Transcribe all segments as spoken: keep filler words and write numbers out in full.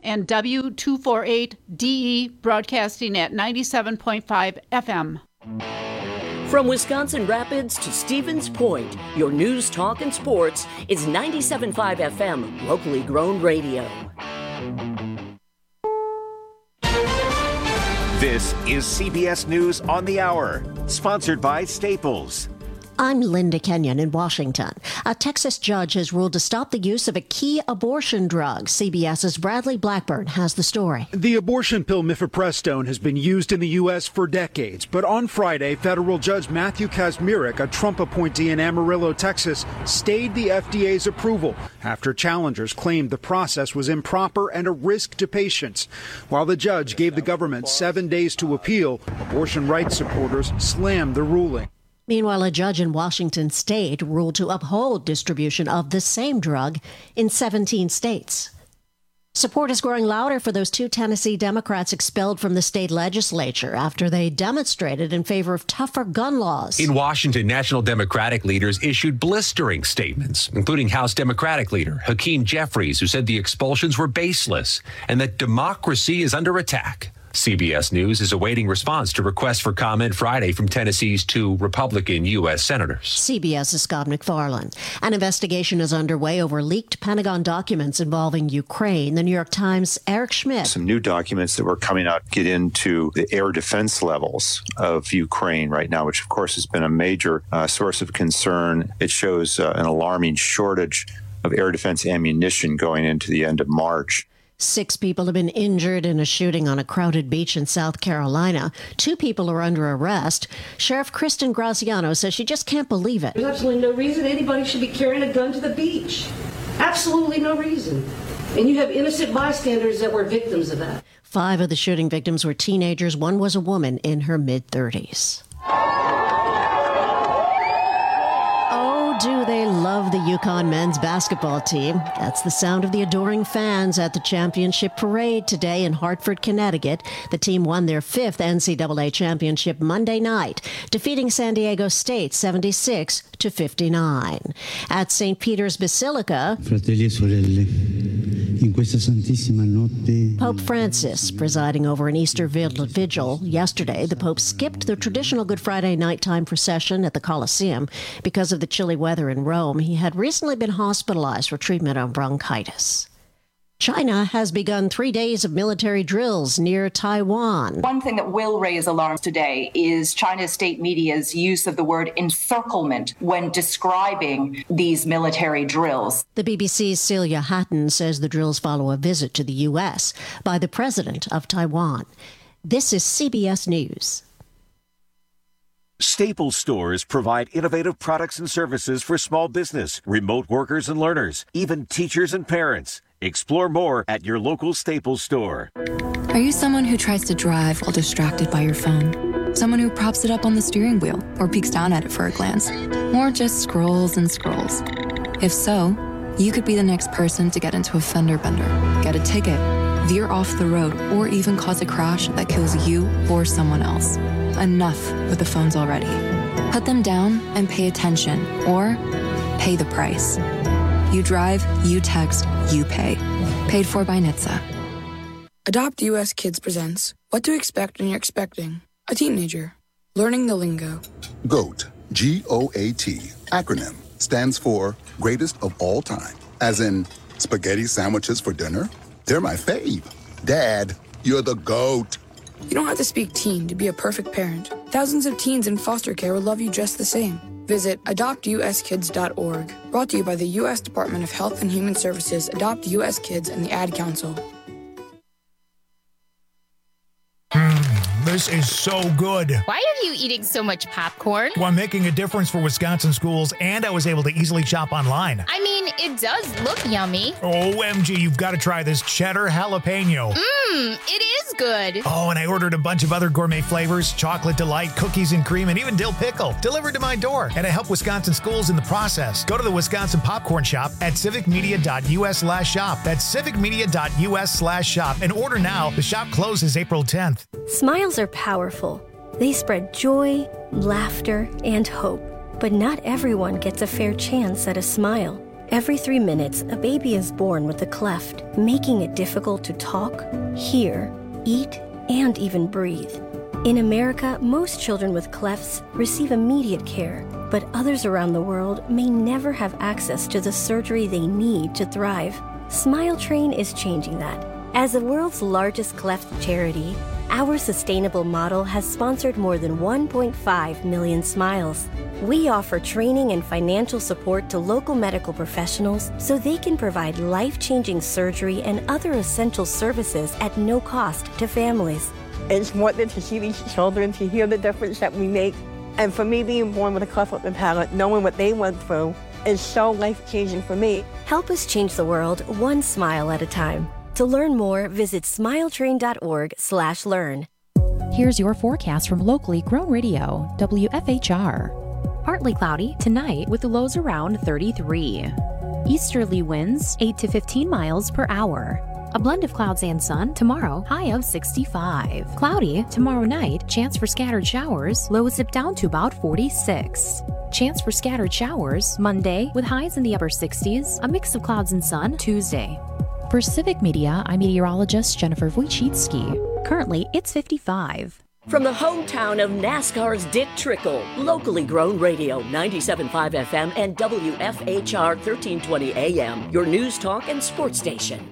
and W two forty-eight D E broadcasting at ninety-seven point five F M. From Wisconsin Rapids to Stevens Point, your news, talk, and sports is ninety-seven point five F M, locally grown radio. This is C B S News on the Hour, sponsored by Staples. I'm Linda Kenyon in Washington. A Texas judge has ruled to stop the use of a key abortion drug. CBS's Bradley Blackburn has the story. The abortion pill mifepristone has been used in the U S for decades, but on Friday, federal judge Matthew Kacsmaryk, a Trump appointee in Amarillo, Texas, stayed the F D A's approval after challengers claimed the process was improper and a risk to patients. While the judge gave the government seven days to appeal, abortion rights supporters slammed the ruling. Meanwhile, a judge in Washington state ruled to uphold distribution of the same drug in seventeen states. Support is growing louder for those two Tennessee Democrats expelled from the state legislature after they demonstrated in favor of tougher gun laws. In Washington, national Democratic leaders issued blistering statements, including House Democratic leader Hakeem Jeffries, who said the expulsions were baseless and that democracy is under attack. C B S News is awaiting response to requests for comment Friday from Tennessee's two Republican U S senators. CBS's Scott McFarland. An investigation is underway over leaked Pentagon documents involving Ukraine. The New York Times' Eric Schmidt. Some new documents that were coming out get into the air defense levels of Ukraine right now, which of course has been a major uh, source of concern. It shows uh, an alarming shortage of air defense ammunition going into the end of March. Six people have been injured in a shooting on a crowded beach in South Carolina. Two people are under arrest. Sheriff Kristen Graziano says she just can't believe it. There's absolutely no reason anybody should be carrying a gun to the beach. Absolutely no reason. And you have innocent bystanders that were victims of that. Five of the shooting victims were teenagers. One was a woman in her mid-thirties. Do they love the UConn men's basketball team? That's the sound of the adoring fans at the championship parade today in Hartford, Connecticut. The team won their fifth N C double A championship Monday night, defeating San Diego State seventy-six to fifty-nine. At Saint Peter's Basilica, Pope Francis presiding over an Easter vigil yesterday. The Pope skipped the traditional Good Friday nighttime procession at the Colosseum because of the chilly weather in Rome. He had recently been hospitalized for treatment of bronchitis. China has begun three days of military drills near Taiwan. One thing that will raise alarms today is China's state media's use of the word encirclement when describing these military drills. The B B C's Celia Hatton says the drills follow a visit to the U S by the president of Taiwan. This is C B S News. Staples stores provide innovative products and services for small business, remote workers and learners, even teachers and parents. Explore more at your local Staples store. Are you someone who tries to drive while distracted by your phone? Someone who props it up on the steering wheel or peeks down at it for a glance? Or just scrolls and scrolls? If so, you could be the next person to get into a fender bender, get a ticket, veer off the road, or even cause a crash that kills you or someone else. Enough with the phones already. Put them down and pay attention, or pay the price. You drive, you text, you pay. Paid for by N H T S A. Adopt U S Kids presents What to Expect When You're Expecting a Teenager. Learning the lingo. GOAT, G O A T, acronym, stands for Greatest of All Time. As in, spaghetti sandwiches for dinner? They're my fave. Dad, you're the GOAT. You don't have to speak teen to be a perfect parent. Thousands of teens in foster care will love you just the same. Visit adopt u s kids dot org. Brought to you by the U S Department of Health and Human Services, Adopt U S Kids, and the Ad Council. Mm, this is so good. Why are you eating so much popcorn? Well, I'm making a difference for Wisconsin schools, and I was able to easily shop online. I mean, it does look yummy. O M G, you've got to try this cheddar jalapeno. Mmm, it is good. Oh, and I ordered a bunch of other gourmet flavors, chocolate delight, cookies and cream, and even dill pickle, delivered to my door. And I help Wisconsin schools in the process. Go to the Wisconsin Popcorn Shop at civicmedia.us slash shop. That's civicmedia.us slash shop. And order now. The shop closes April tenth. Smiles are powerful. They spread joy, laughter, and hope. But not everyone gets a fair chance at a smile. Every three minutes, a baby is born with a cleft, making it difficult to talk, hear, eat, and even breathe. In America, most children with clefts receive immediate care, but others around the world may never have access to the surgery they need to thrive. Smile Train is changing that. As the world's largest cleft charity, our sustainable model has sponsored more than one point five million smiles. We offer training and financial support to local medical professionals so they can provide life-changing surgery and other essential services at no cost to families. It's important to see these children, to hear the difference that we make. And for me, being born with a cleft lip and palate, knowing what they went through, is so life-changing for me. Help us change the world one smile at a time. To learn more, visit smiletrain.org slash learn. Here's your forecast from locally grown radio, W F H R. Partly cloudy tonight with lows around thirty-three. Easterly winds eight to fifteen miles per hour. A blend of clouds and sun tomorrow, high of sixty-five. Cloudy tomorrow night, chance for scattered showers, lows dip down to about forty-six. Chance for scattered showers Monday with highs in the upper sixties, a mix of clouds and sun Tuesday. For Civic Media, I'm meteorologist Jennifer Wojcicki. Currently, it's fifty-five. From the hometown of NASCAR's Dick Trickle, locally grown radio, ninety-seven point five F M and W F H R thirteen twenty A M, your news talk and sports station.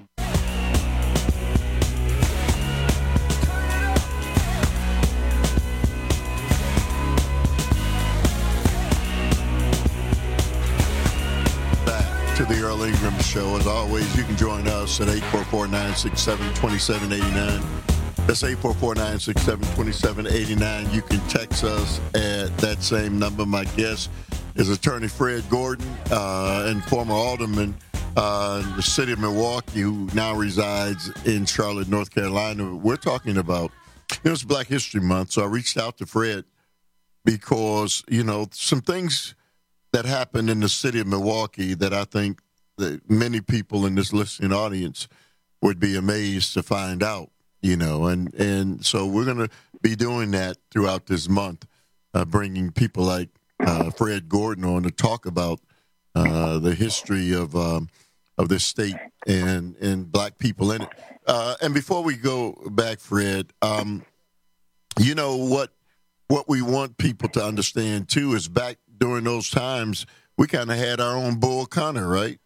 To the Earl Ingram Show. As always, you can join us at eight four four, nine six seven, two seven eight nine. That's eight four four, nine six seven, two seven eight nine. You can text us at that same number. My guest is Attorney Fred Gordon, uh, and former alderman uh, in the city of Milwaukee, who now resides in Charlotte, North Carolina. We're talking about, you know, it's Black History Month, so I reached out to Fred because, you know, some things that happened in the city of Milwaukee that I think that many people in this listening audience would be amazed to find out, you know, and, and so we're going to be doing that throughout this month, uh, bringing people like uh, Fred Gordon on to talk about uh, the history of um, of this state and, and black people in it. Uh, and before we go back, Fred, um, you know, what what we want people to understand, too, is back during those times, we kind of had our own Bull Connor, right?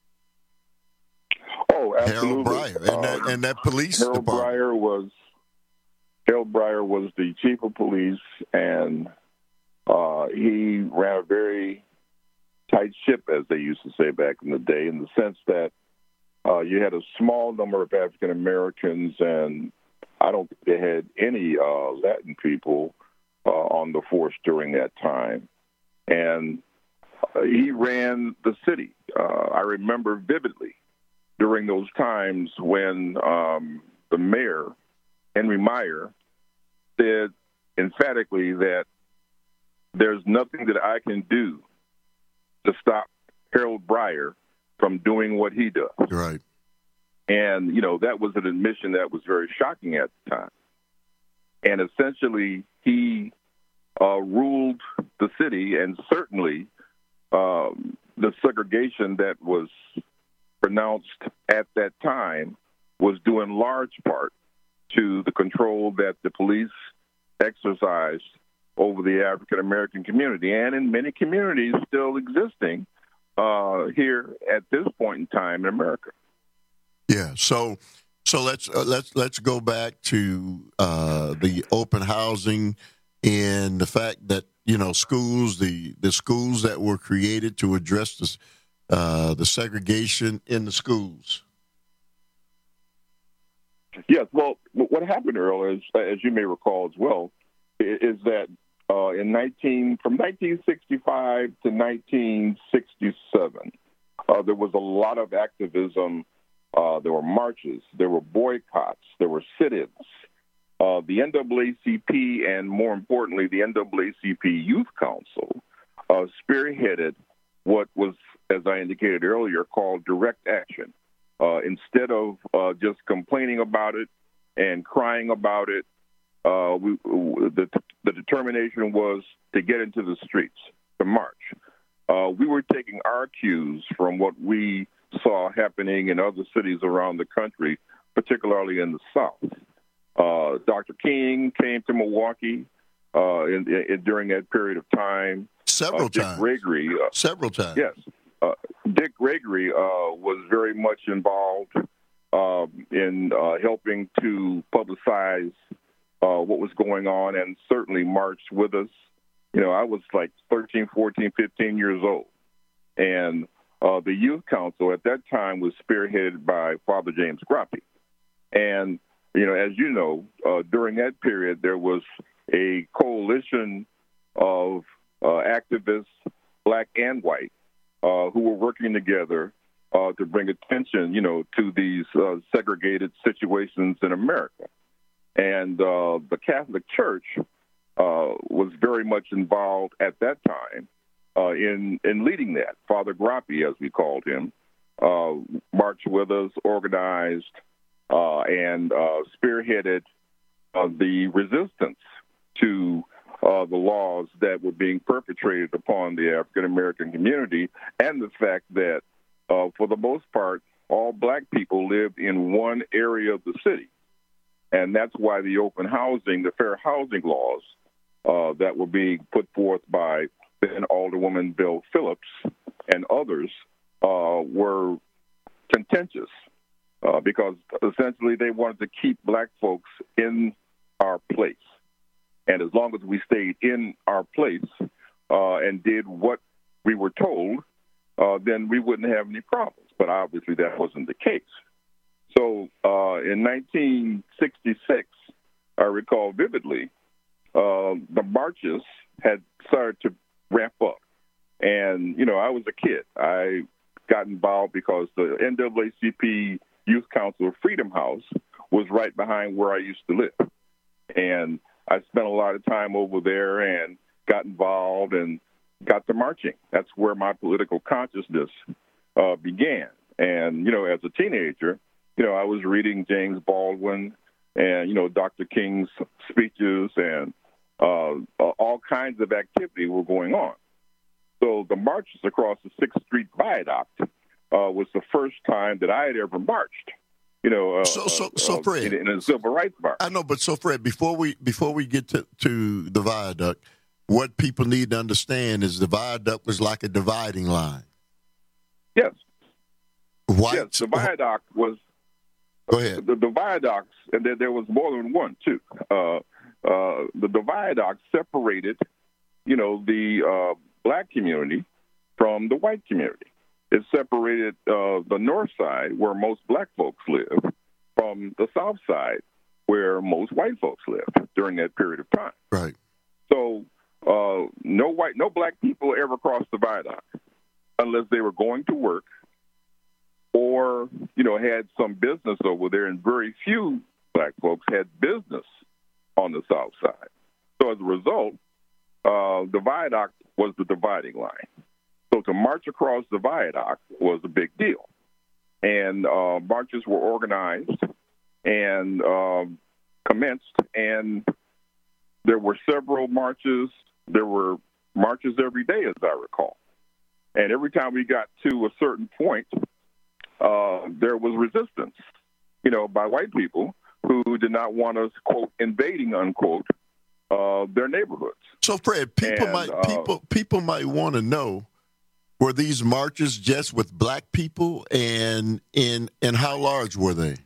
Oh, absolutely. Harold Breyer. And, that, and that police Harold department. Breyer was, Harold Breyer was the chief of police, and uh, he ran a very tight ship, as they used to say back in the day, in the sense that uh, you had a small number of African Americans, and I don't think they had any uh, Latin people uh, on the force during that time. And uh, he ran the city. Uh, I remember vividly during those times when um, the mayor, Henry Meyer, said emphatically that there's nothing that I can do to stop Harold Breyer from doing what he does. Right. And, you know, that was an admission that was very shocking at the time. And essentially, he uh, ruled the city, and certainly um, the segregation that was pronounced at that time was due in large part to the control that the police exercised over the African-American community, and in many communities still existing uh, here at this point in time in America. Yeah, so so let's uh, let's let's go back to uh, the open housing and the fact that, you know, schools, the, the schools that were created to address this, uh, the segregation in the schools. Yes, well, what happened, Earl, is, as you may recall as well, is that uh, in nineteen from nineteen sixty-five to nineteen sixty-seven, uh, there was a lot of activism. Uh, there were marches, there were boycotts, there were sit-ins. Uh, the N double A C P and, more importantly, the N double A C P Youth Council uh, spearheaded what was, as I indicated earlier, called direct action. Uh, instead of uh, just complaining about it and crying about it, uh, we, the, the determination was to get into the streets, to march. uh, we were taking our cues from what we saw happening in other cities around the country, particularly in the South. Uh, Doctor King came to Milwaukee uh, in, in, during that period of time. Several uh, Dick times. Gregory. Uh, Several times. Yes. Uh, Dick Gregory uh, was very much involved uh, in uh, helping to publicize uh, what was going on and certainly marched with us. You know, I was like thirteen, fourteen, fifteen years old. And uh, the youth council at that time was spearheaded by Father James Grappi. And, you know, as you know, uh, during that period, there was a coalition of uh, activists, black and white, uh, who were working together uh, to bring attention, you know, to these uh, segregated situations in America. And uh, the Catholic Church uh, was very much involved at that time uh, in, in leading that. Father Grappi, as we called him, uh, marched with us, organized, uh, and uh, spearheaded uh, the resistance to uh, the laws that were being perpetrated upon the African-American community, and the fact that, uh, for the most part, all black people lived in one area of the city. And that's why the open housing, the fair housing laws uh, that were being put forth by then Alderwoman Bill Phillips and others uh, were contentious uh, because essentially they wanted to keep black folks in our place. And as long as we stayed in our place uh, and did what we were told, uh, then we wouldn't have any problems. But obviously that wasn't the case. So uh, in nineteen sixty-six, I recall vividly, uh, the marches had started to ramp up. And, you know, I was a kid. I got involved because the N double A C P Youth Council Freedom House was right behind where I used to live. And I spent a lot of time over there and got involved and got to marching. That's where my political consciousness uh, began. And, you know, as a teenager, you know, I was reading James Baldwin and, you know, Doctor King's speeches, and uh, all kinds of activity were going on. So the marches across the sixth Street Viaduct uh, was the first time that I had ever marched. You know, uh, so so so uh, Fred, in, in a civil rights march. I know, but so Fred, before we before we get to, to the viaduct, what people need to understand is the viaduct was like a dividing line. Yes. White, yes, the viaduct was. Go ahead. The, the viaducts, and there, there was more than one too. Uh, uh, the, the viaduct separated, you know, the uh, black community from the white community. It separated uh, the north side, where most black folks live, from the south side, where most white folks lived during that period of time. Right. So uh, no white, no black people ever crossed the viaduct unless they were going to work or, you know, had some business over there, and very few black folks had business on the south side. So as a result, uh, the viaduct was the dividing line. So to march across the viaduct was a big deal. And uh, marches were organized and uh, commenced, and there were several marches. There were marches every day, as I recall. And every time we got to a certain point, uh, there was resistance, you know, by white people who did not want us, quote, invading, unquote, uh, their neighborhoods. So, Fred, people and, might uh, people people might want to know, were these marches just with black people, and and and how large were they?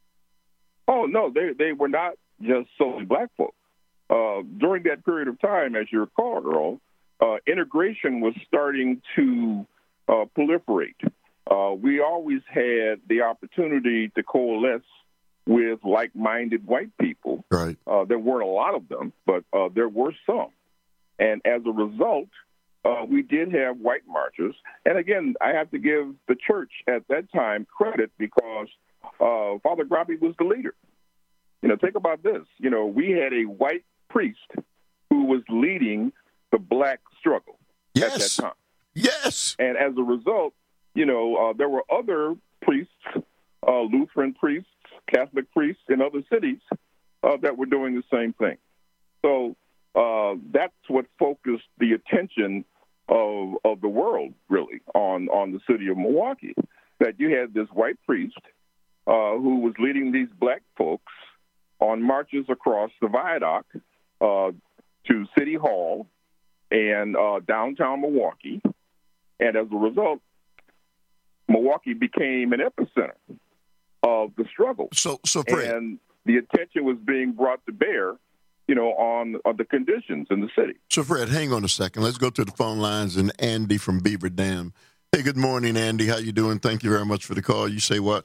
Oh no, they they were not just solely black folks. Uh, during that period of time, as you recall, Earl, uh, integration was starting to uh, proliferate. Uh, we always had the opportunity to coalesce with like-minded white people. Right. Uh, there weren't a lot of them, but uh, there were some. And as a result, uh, we did have white marchers. And again, I have to give the church at that time credit because uh, Father Grappi was the leader. You know, think about this. You know, we had a white priest who was leading the black struggle yes. at that time. Yes. And as a result, you know, uh, there were other priests, uh, Lutheran priests, Catholic priests in other cities uh, that were doing the same thing. So uh, that's what focused the attention of of the world, really, on, on the city of Milwaukee. That you had this white priest uh, who was leading these black folks on marches across the viaduct uh, to City Hall and uh, downtown Milwaukee. And as a result, Milwaukee became an epicenter of the struggle. So, so Fred, and the attention was being brought to bear, you know, on, on the conditions in the city. So, Fred, hang on a second. Let's go to the phone lines and Andy from Beaver Dam. Hey, good morning, Andy. How you doing? Thank you very much for the call. You say what?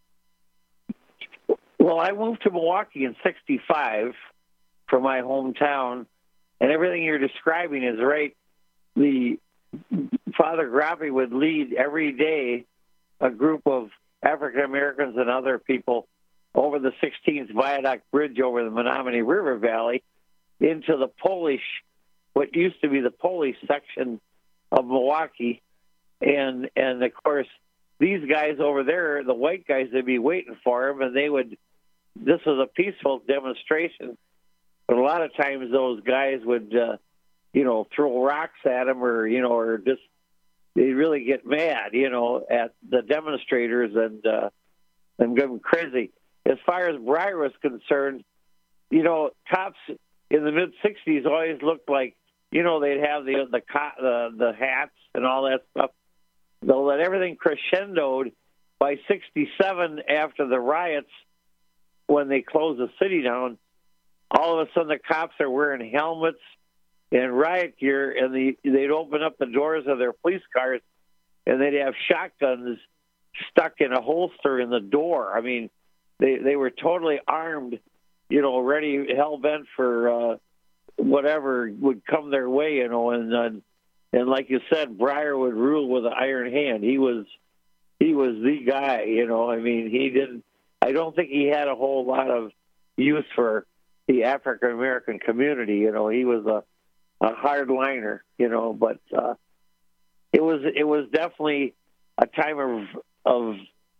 Well, I moved to Milwaukee in sixty-five from my hometown, and everything you're describing is right. The Father Grappi would lead every day a group of African Americans and other people over the sixteenth Viaduct Bridge over the Menominee River Valley into the Polish, what used to be the Polish section of Milwaukee. And, and of course, these guys over there, the white guys, they'd be waiting for them, and they would, this was a peaceful demonstration, but a lot of times those guys would, uh, you know, throw rocks at them or, you know, or just, they really get mad, you know, at the demonstrators and, uh, and go crazy. As far as Breyer was concerned, you know, cops in the mid-sixties always looked like, you know, they'd have the the the, the hats and all that stuff. They'll let everything crescendoed by sixty-seven after the riots when they closed the city down. All of a sudden, the cops are wearing helmets and riot gear, and the, they'd open up the doors of their police cars, and they'd have shotguns stuck in a holster in the door. I mean, they they were totally armed, you know, ready, hell-bent for uh, whatever would come their way, you know, and uh, and like you said, Breyer would rule with an iron hand. He was he was the guy, you know. I mean, he didn't. I don't think he had a whole lot of use for the African American community. You know, he was a, a hardliner, you know. But uh, it was it was definitely a time of of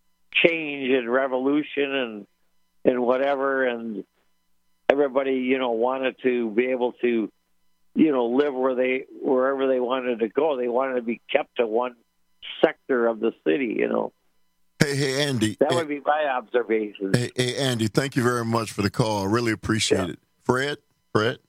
change and revolution and and whatever, and everybody, you know, wanted to be able to, you know, live where they wherever they wanted to go. They wanted to be kept to one sector of the city, you know. Hey, hey, Andy. That hey, would be my observation. Hey, hey, Andy, thank you very much for the call. I really appreciate yeah. it. Fred? Fred?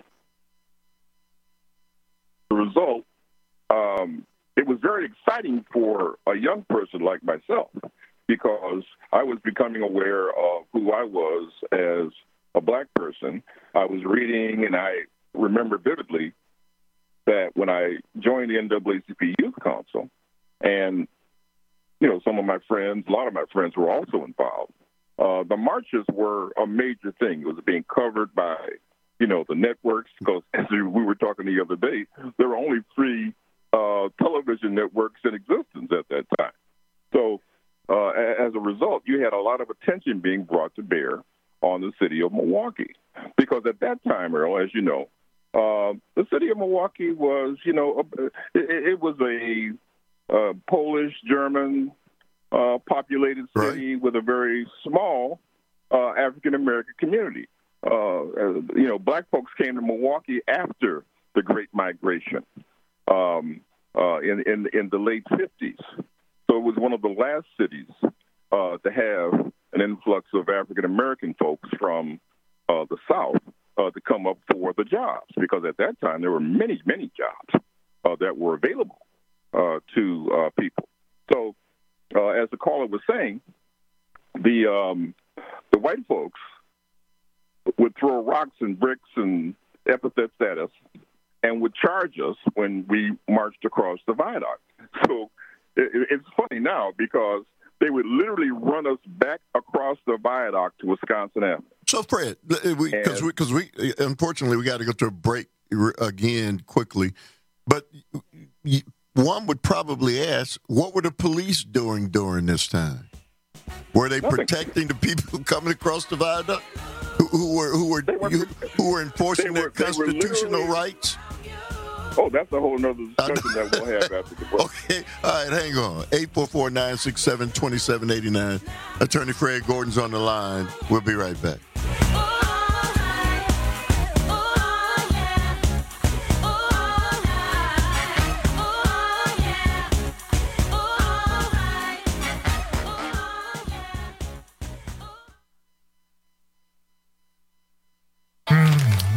The result, um, it was very exciting for a young person like myself because I was becoming aware of who I was as a black person. I was reading, and I remember vividly that when I joined the N double A C P Youth Council, and you know, some of my friends, a lot of my friends were also involved. Uh, the marches were a major thing. It was being covered by, you know, the networks, because as we were talking the other day, there were only three uh, television networks in existence at that time. So uh, as a result, you had a lot of attention being brought to bear on the city of Milwaukee. Because at that time, Earl, as you know, uh, the city of Milwaukee was, you know, a, it, it was a Uh, Polish, German, uh, populated city right. with a very small uh, African-American community. Uh, you know, black folks came to Milwaukee after the Great Migration um, uh, in, in, in the late fifties. So it was one of the last cities uh, to have an influx of African-American folks from uh, the South uh, to come up for the jobs, because at that time there were many, many jobs uh, that were available Uh, to uh, people. So, uh, as the caller was saying, the um, the white folks would throw rocks and bricks and epithets at us and would charge us when we marched across the viaduct. So it, it's funny now because they would literally run us back across the viaduct to Wisconsin Avenue. So, Fred, because we, because we, we, unfortunately, we got to go to a break again quickly, but you, one would probably ask, what were the police doing during this time? Were they Nothing. protecting the people coming across the viaduct who, who were who were were, who, who were enforcing were, their constitutional rights? Oh, that's a whole other discussion that we'll have after the break. Okay, all right, hang on. eight four four, nine six seven, two seven eight nine. Attorney Fred Gordon's on the line. We'll be right back.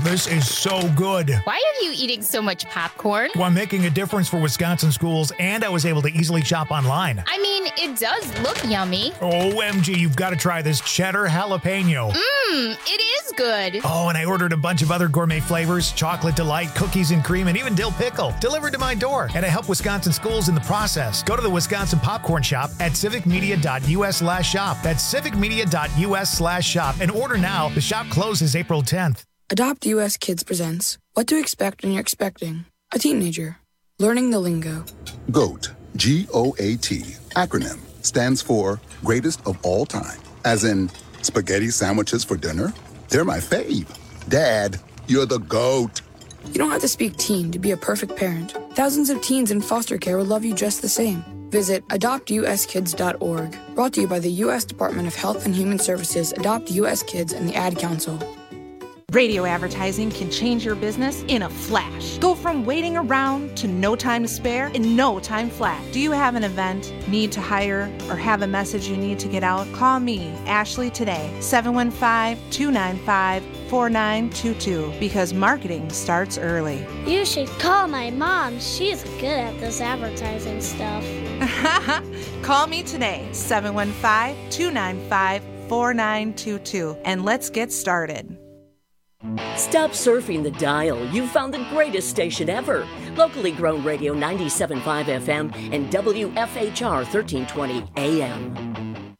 this is so good. Why are you eating so much popcorn? Well, I'm making a difference for Wisconsin schools, and I was able to easily shop online. I mean, it does look yummy. O M G, you've got to try this cheddar jalapeno. Mmm, it is good. Oh, and I ordered a bunch of other gourmet flavors, chocolate delight, cookies and cream, and even dill pickle, delivered to my door. And I help Wisconsin schools in the process. Go to the Wisconsin Popcorn Shop at civicmedia.us slash shop. That's civicmedia.us slash shop. And order now. The shop closes April tenth. Adopt U S Kids presents What to Expect When You're Expecting a Teenager. Learning the lingo. GOAT, G O A T, acronym, stands for Greatest of All Time. As in, spaghetti sandwiches for dinner? They're my fave. Dad, you're the GOAT. You don't have to speak teen to be a perfect parent. Thousands of teens in foster care will love you just the same. Visit adopt u s kids dot org. Brought to you by the U S Department of Health and Human Services, Adopt U S Kids, and the Ad Council. Radio advertising can change your business in a flash. Go from waiting around to no time to spare in no time flat. Do you have an event, need to hire, or have a message you need to get out? Call me, Ashley, today, seven one five, two nine five, four nine two two, because marketing starts early. You should call my mom. She's good at this advertising stuff. Call me today, seven one five, two nine five, four nine two two, and let's get started. Stop surfing the dial. You've found the greatest station ever. Locally grown radio ninety-seven point five F M and W F H R thirteen twenty A M.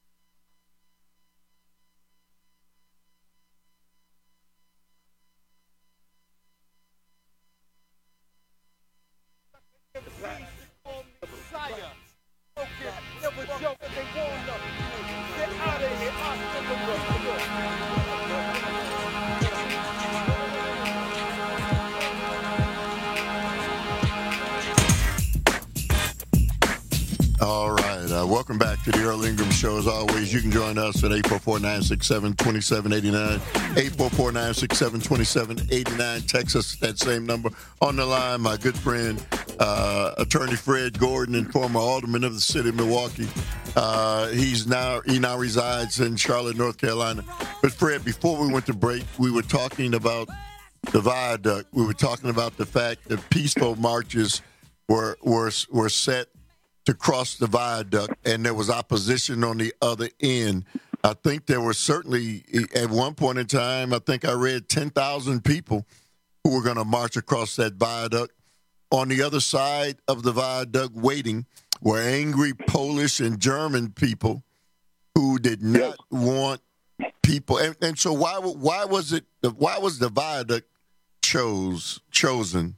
All right. Uh, welcome back to the Earl Ingram Show. As always, you can join us at eight four four, nine six seven, two seven eight nine. eight four four, nine six seven, two seven eight nine. Text us that same number. On the line, my good friend, uh, Attorney Fred Gordon, and former alderman of the city of Milwaukee. Uh, he's now he now resides in Charlotte, North Carolina. But Fred, before we went to break, we were talking about the viaduct. We were talking about the fact that peaceful marches were were were set to cross the viaduct, and there was opposition on the other end. I think there were certainly, at one point in time, I think I read ten thousand people who were going to march across that viaduct. On the other side of the viaduct waiting were angry Polish and German people who did not yes. want people. And, and so why why was it, why was the viaduct chose chosen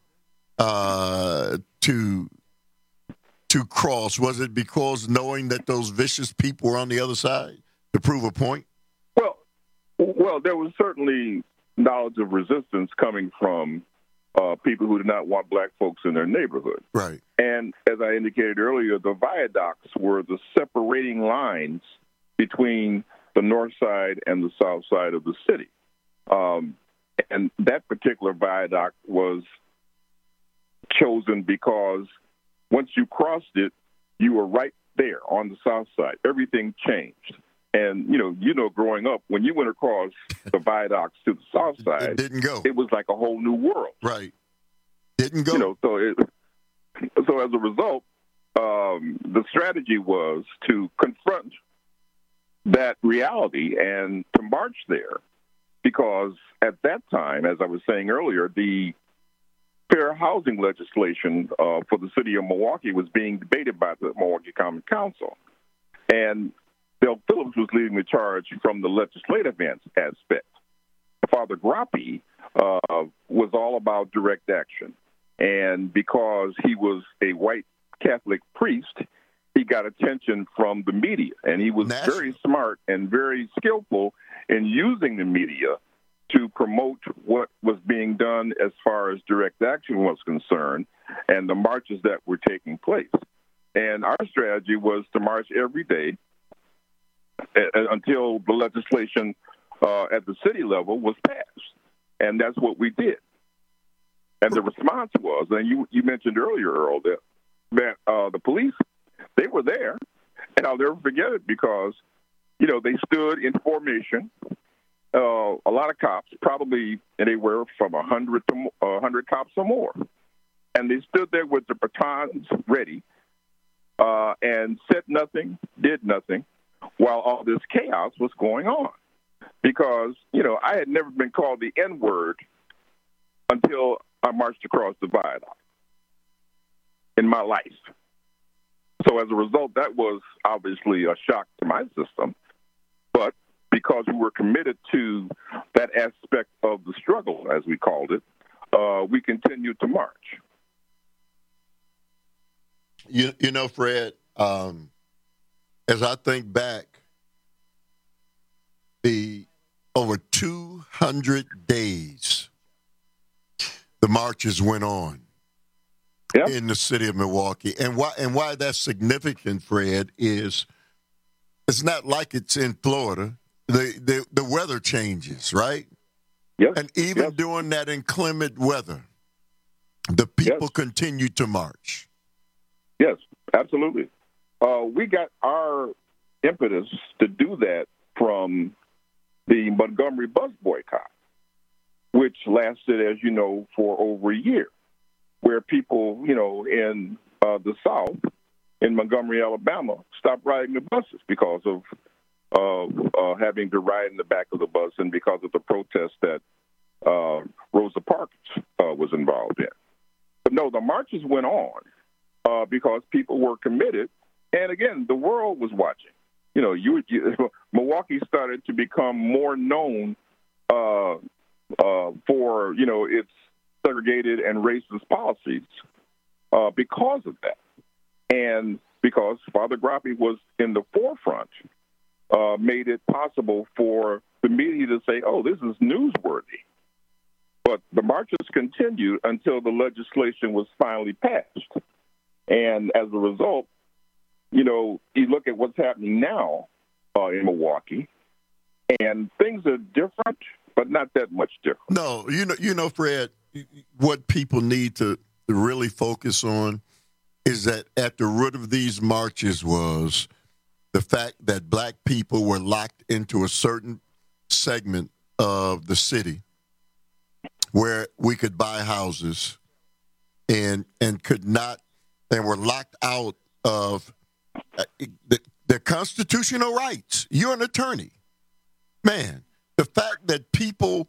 uh, to to cross? Was it because knowing that those vicious people were on the other side to prove a point? Well, well, there was certainly knowledge of resistance coming from uh, people who did not want black folks in their neighborhood. Right. And as I indicated earlier, the viaducts were the separating lines between the north side and the south side of the city. Um, and that particular viaduct was chosen because once you crossed it, you were right there on the south side. Everything changed. And, you know, you know, growing up, when you went across the viaducts to the south side, it didn't go. It was like a whole new world. Right. Didn't go. You know, so, it, so as a result, um, the strategy was to confront that reality and to march there. Because at that time, as I was saying earlier, the fair housing legislation uh, for the city of Milwaukee was being debated by the Milwaukee Common Council. And Bill Phillips was leading the charge from the legislative aspect. Father Grappi uh, was all about direct action. And because he was a white Catholic priest, he got attention from the media. And he was National. very smart and very skillful in using the media to promote what was being done as far as direct action was concerned and the marches that were taking place. And our strategy was to march every day until the legislation uh, at the city level was passed. And that's what we did. And the response was, and you, you mentioned earlier, Earl, that, that uh, the police, they were there, and I'll never forget it because, you know, they stood in formation, uh, a lot of cops, probably anywhere from a hundred to a hundred cops or more, and they stood there with their batons ready uh, and said nothing, did nothing, while all this chaos was going on. Because, you know, I had never been called the N-word until I marched across the viaduct in my life. So as a result, that was obviously a shock to my system. But because we were committed to that aspect of the struggle, as we called it, uh, we continued to march. You, you know, Fred, um, as I think back, the over two hundred days the marches went on yep. in the city of Milwaukee. And why and why that's significant, Fred, is it's not like it's in Florida. The the, the weather changes, right? Yep. And even yep. during that inclement weather, the people yes. continue to march. Yes, absolutely. Uh, we got our impetus to do that from the Montgomery bus boycott, which lasted, as you know, for over a year, where people, you know, in uh, the South, in Montgomery, Alabama, stopped riding the buses because of uh, uh, having to ride in the back of the bus and because of the protest that uh, Rosa Parks uh, was involved in. But no, the marches went on uh, because people were committed. And again, the world was watching. You know, you, you Milwaukee started to become more known uh, uh, for, you know, its segregated and racist policies uh, because of that. And because Father Grappi was in the forefront, uh, made it possible for the media to say, oh, this is newsworthy. But the marches continued until the legislation was finally passed. And as a result, you know, you look at what's happening now uh, in Milwaukee, and things are different, but not that much different. No, you know, you know, Fred, what people need to really focus on is that at the root of these marches was the fact that black people were locked into a certain segment of the city where we could buy houses and and could not, and were locked out of Uh, the, the constitutional rights. You're an attorney. Man, the fact that people,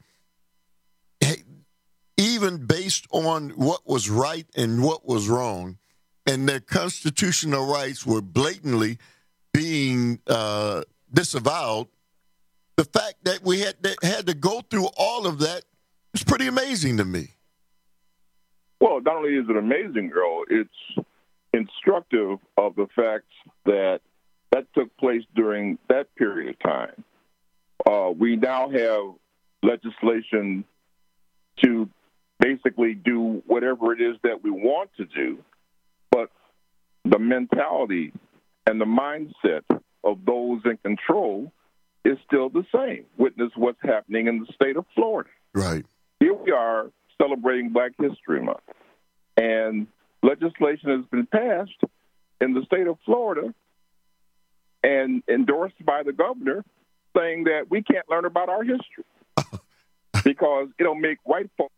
even based on what was right and what was wrong, and their constitutional rights were blatantly being uh, disavowed, the fact that we had, that had to go through all of that is pretty amazing to me. Well, not only is it amazing, Earl, it's instructive of the fact that that took place during that period of time. Uh, we now have legislation to basically do whatever it is that we want to do, but the mentality and the mindset of those in control is still the same. Witness what's happening in the state of Florida. Right. Here we are celebrating Black History Month, and legislation has been passed in the state of Florida and endorsed by the governor saying that we can't learn about our history because it'll make white folks.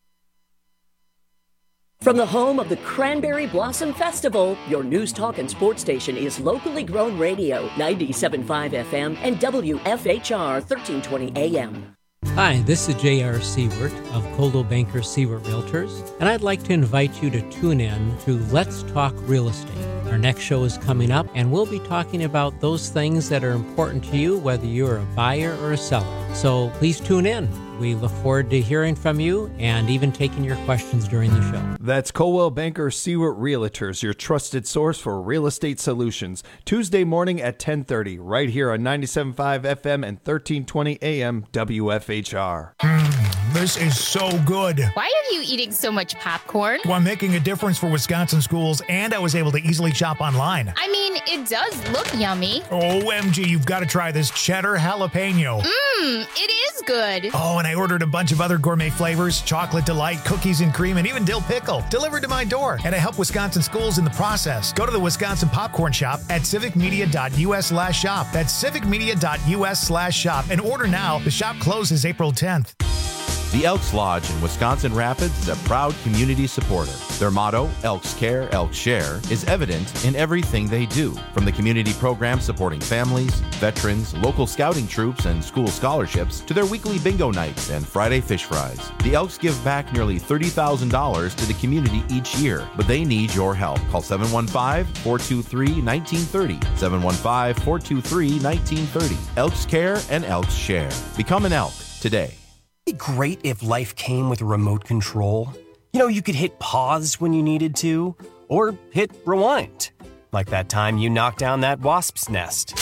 From the home of the Cranberry Blossom Festival, your news, talk, and sports station is Locally Grown Radio, ninety-seven point five F M and W F H R thirteen twenty A M. Hi, this is J R. Seward of Coldwell Banker Seward Realtors, and I'd like to invite you to tune in to Let's Talk Real Estate. Our next show is coming up, and we'll be talking about those things that are important to you, whether you're a buyer or a seller. So please tune in. We look forward to hearing from you and even taking your questions during the show. That's Coldwell Banker Seward Realtors, your trusted source for real estate solutions. Tuesday morning at ten thirty, right here on ninety-seven point five F M and thirteen twenty A M W F H R. Mm, this is so good. Why are you eating so much popcorn? Well, I'm making a difference for Wisconsin schools, and I was able to easily shop online. I mean, it does look yummy. O M G, you've got to try this cheddar jalapeno. Mmm, it is good. Oh, and I ordered a bunch of other gourmet flavors, chocolate delight, cookies and cream, and even dill pickle, delivered to my door. And I help Wisconsin schools in the process. Go to the Wisconsin Popcorn Shop at civicmedia.us slash shop. That's civicmedia.us slash shop. And order now. The shop closes April tenth. The Elks Lodge in Wisconsin Rapids is a proud community supporter. Their motto, Elks Care, Elks Share, is evident in everything they do. From the community programs supporting families, veterans, local scouting troops, and school scholarships, to their weekly bingo nights and Friday fish fries. The Elks give back nearly thirty thousand dollars to the community each year, but they need your help. Call seven one five, four two three, one nine three zero. seven one five, four two three, one nine three zero. Elks Care and Elks Share. Become an elk today. It'd be great if life came with a remote control. You know, you could hit pause when you needed to, or hit rewind. Like that time you knocked down that wasp's nest.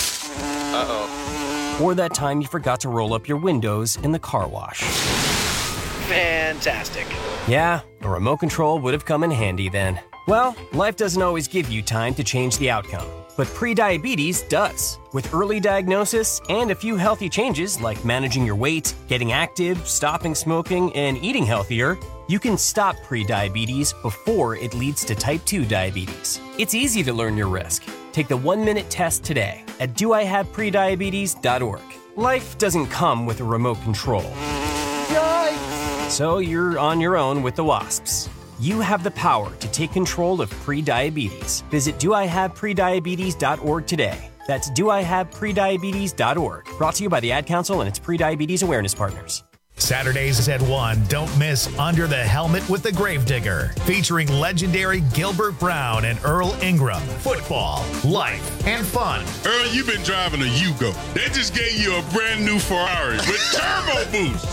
Uh-oh. Or that time you forgot to roll up your windows in the car wash. Fantastic. Yeah, a remote control would have come in handy then. Well, life doesn't always give you time to change the outcome. But prediabetes does. With early diagnosis and a few healthy changes like managing your weight, getting active, stopping smoking, and eating healthier, you can stop prediabetes before it leads to type two diabetes. It's easy to learn your risk. Take the one-minute test today at do I have prediabetes dot org. Life doesn't come with a remote control. Yikes! So you're on your own with the wasps. You have the power to take control of prediabetes. Visit do I have prediabetes dot org today. That's do I have prediabetes dot org. Brought to you by the Ad Council and its prediabetes awareness partners. Saturdays at one, don't miss Under the Helmet with the Gravedigger, featuring legendary Gilbert Brown and Earl Ingram. Football, life, and fun. Earl, you've been driving a Yugo. They just gave you a brand new Ferrari with turbo boost.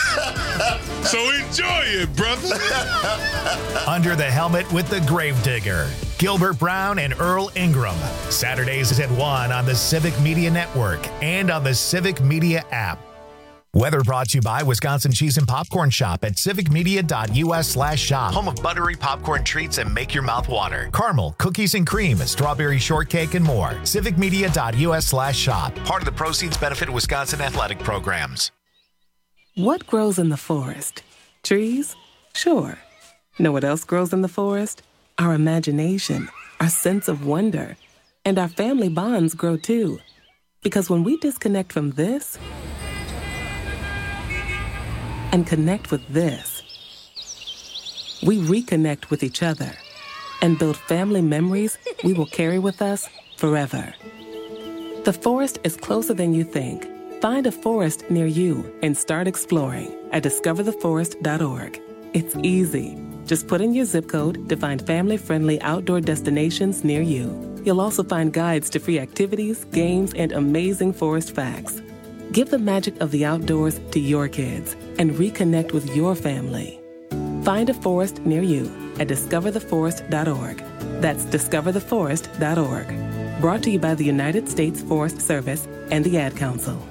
So enjoy it, brother. Under the Helmet with the Gravedigger. Gilbert Brown and Earl Ingram. Saturdays at one on the Civic Media Network and on the Civic Media app. Weather brought to you by Wisconsin Cheese and Popcorn Shop at civicmedia.us slash shop. Home of buttery popcorn treats and make your mouth water. Caramel, cookies and cream, strawberry shortcake, and more. civicmedia.us slash shop. Part of the proceeds benefit Wisconsin athletic programs. What grows in the forest? Trees? Sure. Know what else grows in the forest? Our imagination, our sense of wonder, and our family bonds grow too. Because when we disconnect from this and connect with this, we reconnect with each other and build family memories we will carry with us forever. The forest is closer than you think. Find a forest near you and start exploring at discover the forest dot org. It's easy. Just put in your zip code to find family-friendly outdoor destinations near you. You'll also find guides to free activities, games, and amazing forest facts. Give the magic of the outdoors to your kids and reconnect with your family. Find a forest near you at discover the forest dot org. That's discover the forest dot org. Brought to you by the United States Forest Service and the Ad Council.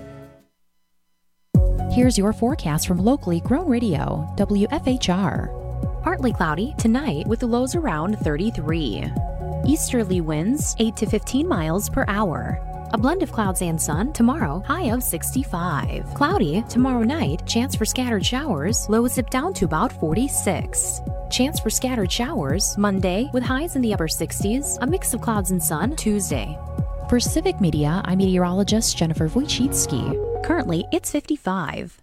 Here's your forecast from locally grown radio, W F H R. Partly cloudy tonight with lows around thirty-three. Easterly winds eight to fifteen miles per hour. A blend of clouds and sun tomorrow, high of sixty-five. Cloudy tomorrow night, chance for scattered showers, lows dip down to about forty-six. Chance for scattered showers Monday with highs in the upper sixties, a mix of clouds and sun Tuesday. For Civic Media, I'm meteorologist Jennifer Wojcicki. Currently, it's fifty-five.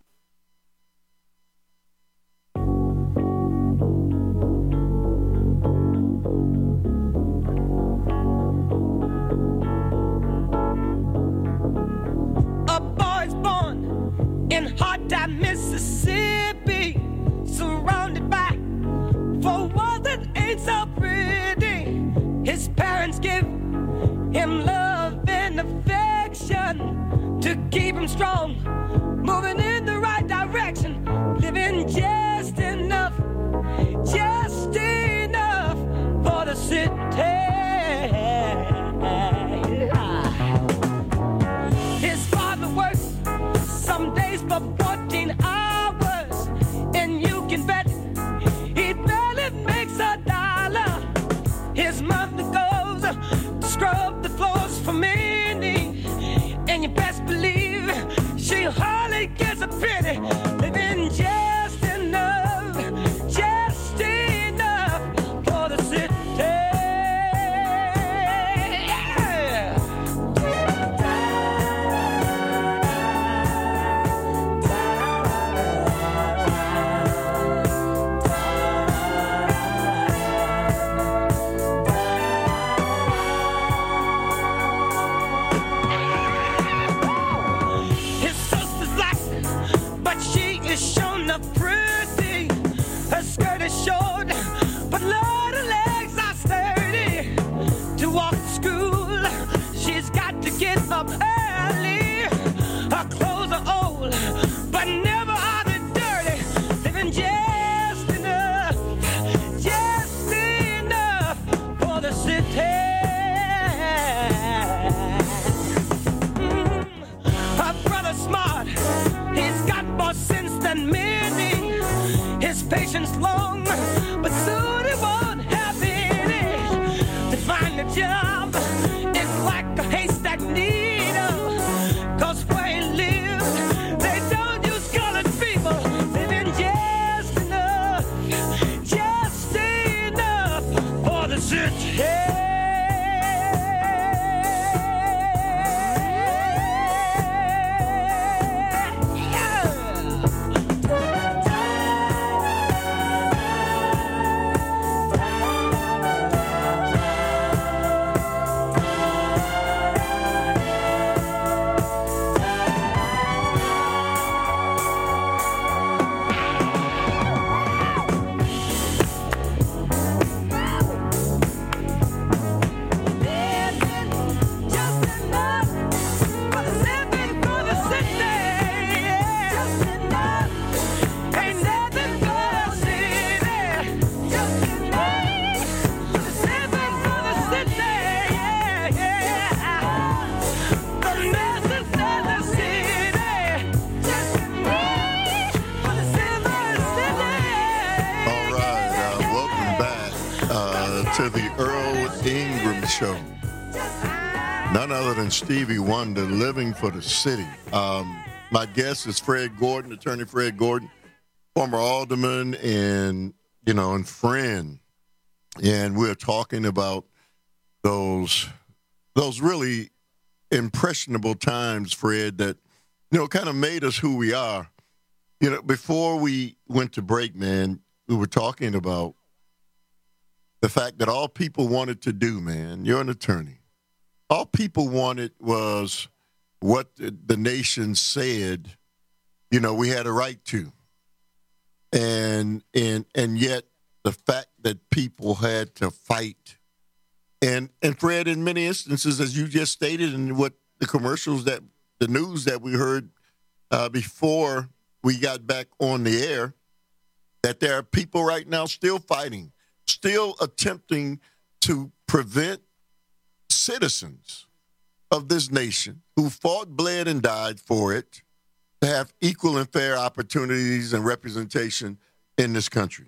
A boy's born in hot time, Mississippi, surrounded by four walls that ain't so pretty. His parents give him love and affection to keep him strong, moving in the right direction, living just enough, just enough for the city. His father works some days for fourteen hours, and you can bet he barely makes a dollar. His mother goes to scrub the floors for many, and you best believe she hardly gets a city, living just enough, just enough for the city. His sister's black, but she is shown up pretty. Her skirt is short, but Lord, her legs are sturdy. To walk to school, she's got to get up early. Her clothes are old, but never are they dirty. Living just enough, just enough for the city. Her brother's smart, he's got more sense than many. His patience long, but soon he won't have any. To find a job is like a haystack needle, 'cause where he lives, they don't use colored people. Living just enough, just enough for the city. To the Earl Ingram Show. None other than Stevie Wonder, living for the city. Um, my guest is Fred Gordon, Attorney Fred Gordon, former alderman and, you know, and friend. And we're talking about those, those really impressionable times, Fred, that, you know, kind of made us who we are. You know, before we went to break, man, we were talking about the fact that all people wanted to do, man, you're an attorney. All people wanted was what the, the nation said, you know, we had a right to. And and and yet the fact that people had to fight. And and Fred, in many instances, as you just stated, and what the commercials that the news that we heard uh, before we got back on the air, that there are people right now still fighting, still attempting to prevent citizens of this nation who fought, bled, and died for it to have equal and fair opportunities and representation in this country.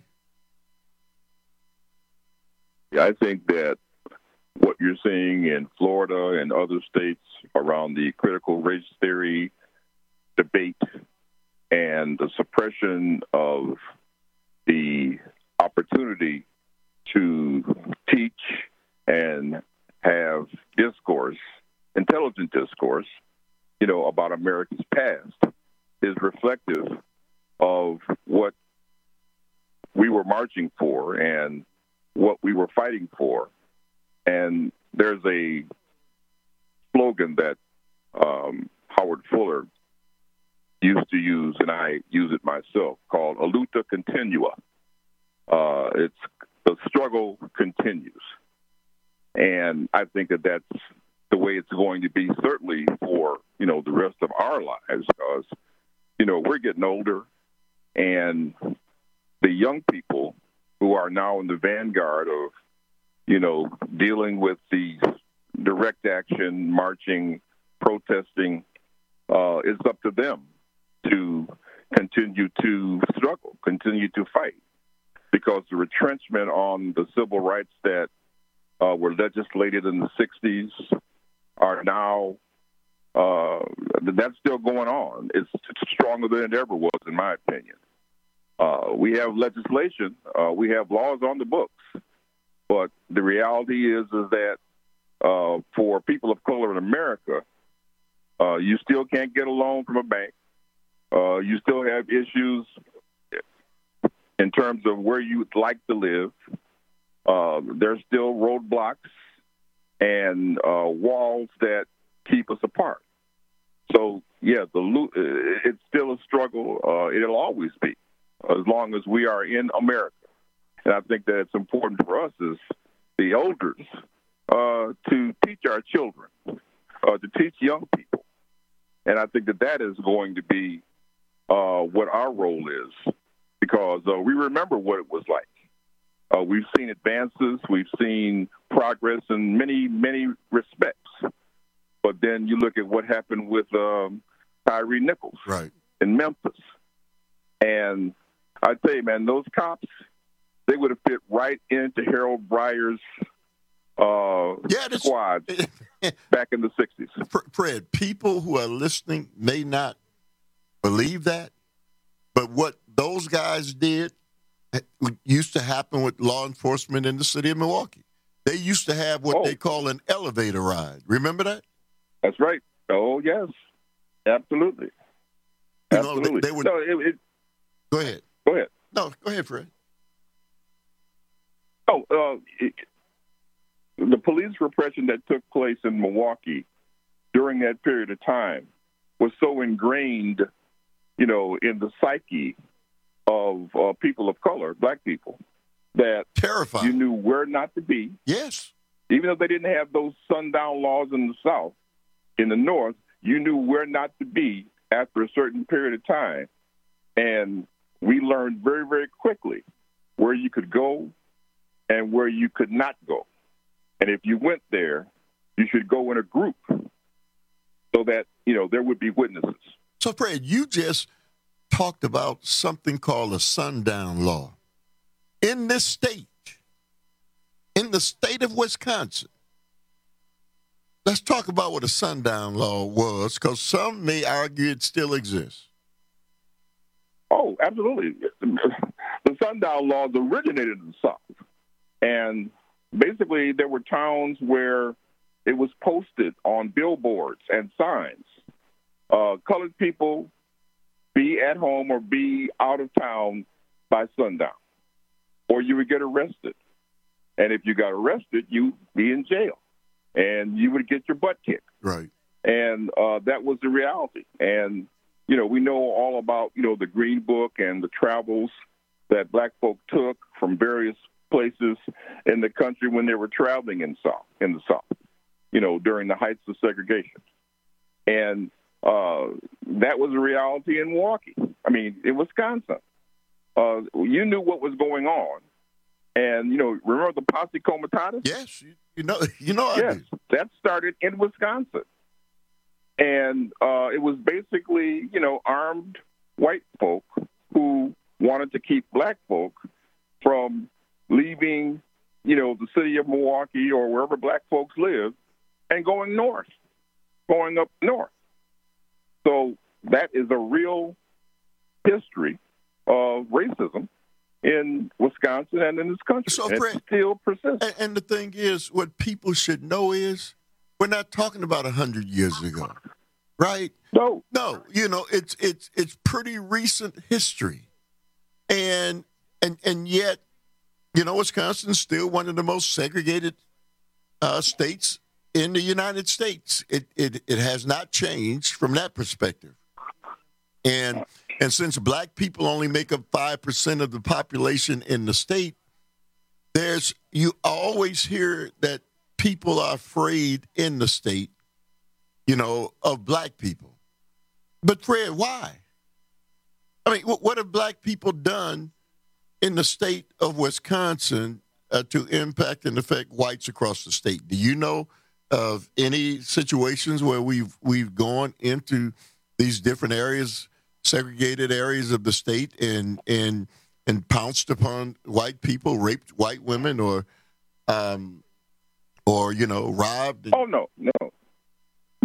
Yeah, I think that what you're seeing in Florida and other states around the critical race theory debate and the suppression of the opportunity to teach and have discourse, intelligent discourse, you know, about America's past is reflective of what we were marching for and what we were fighting for. And there's a slogan that um, Howard Fuller used to use, and I use it myself, called "A Luta Continua." Uh, it's the struggle continues. And I think that that's the way it's going to be, certainly for, you know, the rest of our lives, because, you know, we're getting older, and the young people who are now in the vanguard of, you know, dealing with the direct action, marching, protesting, uh, it's up to them to continue to struggle, continue to fight, because the retrenchment on the civil rights that uh, were legislated in the sixties are now uh, that's still going on. It's, it's stronger than it ever was, in my opinion. Uh, we have legislation, uh, we have laws on the books, but the reality is is that uh, for people of color in America, uh, you still can't get a loan from a bank. Uh, you still have issues in terms of where you'd like to live. Uh, there's still roadblocks and uh, walls that keep us apart. So, yeah, the it's still a struggle. Uh, it'll always be, as long as we are in America. And I think that it's important for us as the elders uh, to teach our children, uh, to teach young people. And I think that that is going to be uh, what our role is, because uh, we remember what it was like. Uh, we've seen advances. We've seen progress in many, many respects. But then you look at what happened with um, Tyree Nichols right. in Memphis. And I tell you, man, those cops, they would have fit right into Harold Breyer's uh, yeah, squad back in the sixties. Fred, people who are listening may not believe that, but what those guys did used to happen with law enforcement in the city of Milwaukee. They used to have what oh. they call an elevator ride. Remember that? That's right. Oh, yes. Absolutely. You Absolutely. Know, they, they would, no, it, it, go ahead. Go ahead. No, go ahead, Fred. Oh, uh, it, the police repression that took place in Milwaukee during that period of time was so ingrained, you know, in the psyche of uh, people of color, black people, that terrifying. You knew where not to be. Yes. Even though they didn't have those sundown laws in the South, in the North, you knew where not to be after a certain period of time. And we learned very, very quickly where you could go and where you could not go. And if you went there, you should go in a group so that, you know, there would be witnesses. So, Fred, you just talked about something called a sundown law. In this state, in the state of Wisconsin, let's talk about what a sundown law was, because some may argue it still exists. Oh, absolutely. The sundown laws originated in the South. And basically, there were towns where it was posted on billboards and signs. Uh, colored people be at home or be out of town by sundown, or you would get arrested. And if you got arrested, you'd be in jail, and you would get your butt kicked. Right. And uh, that was the reality. And, you know, we know all about, you know, the Green Book and the travels that black folk took from various places in the country when they were traveling in South in the South, you know, during the heights of segregation. And uh, that was a reality in Milwaukee. I mean, in Wisconsin. Uh, you knew what was going on. And, you know, remember the Posse Comitatus? Yes, you, you know, you know. I yes, do. That started in Wisconsin. And uh, it was basically, you know, armed white folk who wanted to keep black folk from leaving, you know, the city of Milwaukee or wherever black folks live and going north, going up north. So that is a real history of racism in Wisconsin and in this country. So, and Fred, it still persists. And, and the thing is, what people should know is we're not talking about one hundred years ago, right? No. No, you know, it's it's it's pretty recent history. And and and yet, you know, Wisconsin's still one of the most segregated uh, states in the United States. It, it it has not changed from that perspective. And and since black people only make up five percent of the population in the state, there's you always hear that people are afraid in the state, you know, of black people. But Fred, why? I mean, what have black people done in the state of Wisconsin uh, to impact and affect whites across the state? Do you know of any situations where we've we've gone into these different areas, segregated areas of the state, and and and pounced upon white people, raped white women, or um, or you know, robbed? Oh no, no,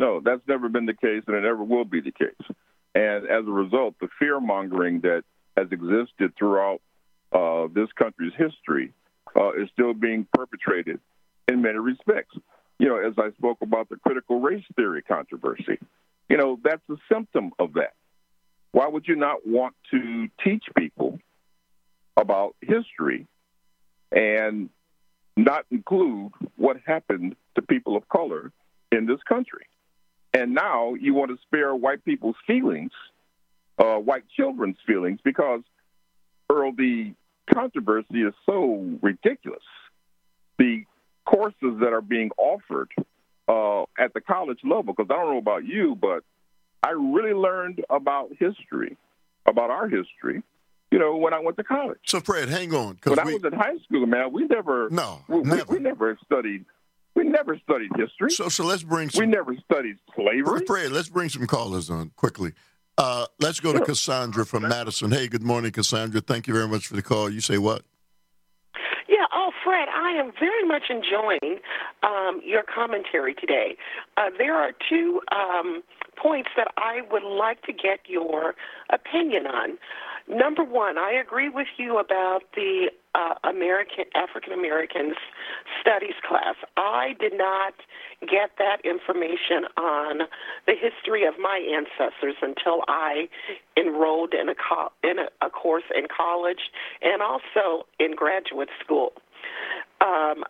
No, that's never been the case, and it never will be the case. And as a result, the fear-mongering that has existed throughout uh, this country's history uh, is still being perpetrated in many respects. You know, as I spoke about the critical race theory controversy, you know, that's a symptom of that. Why would you not want to teach people about history and not include what happened to people of color in this country? And now you want to spare white people's feelings, uh, white children's feelings, because, Earl, the controversy is so ridiculous. The courses that are being offered uh, at the college level, because I don't know about you, but I really learned about history, about our history, you know, when I went to college. So, Fred, hang on. When we, I was in high school, man, we never, no, we, never. We, we never studied, we never studied history. So, so let's bring some. We never studied slavery. Fred, let's bring some callers on quickly. Uh, let's go to Sure. Cassandra from Madison. Hey, good morning, Cassandra. Thank you very much for the call. You say what? Yeah, oh, Fred, I am very much enjoying um, your commentary today. Uh, there are two um, points that I would like to get your opinion on. Number one, I agree with you about the uh, American African Americans Studies class. I did not get that information on the history of my ancestors until I enrolled in a co- in a, a course in college and also in graduate school. Um,